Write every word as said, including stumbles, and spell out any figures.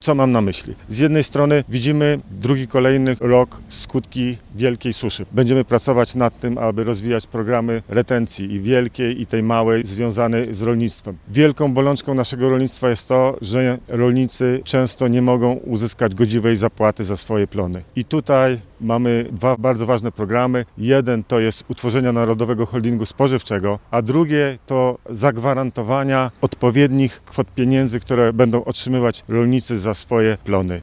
Co mam na myśli? Z jednej strony widzimy drugi kolejny rok skutki wielkiej suszy. Będziemy pracować nad tym, aby rozwijać programy retencji i wielkiej, i tej małej, związane z rolnictwem. Wielką bolączką naszego rolnictwa jest to, że rolnicy często nie mogą uzyskać godziwej zapłaty za swoje plony. I tutaj mamy dwa bardzo ważne programy. Jeden to jest utworzenie Narodowego Holdingu Spożywczego, a drugie to zagwarantowania odpowiednich kwot pieniędzy, które będą otrzymywać rolnicy za swoje plony.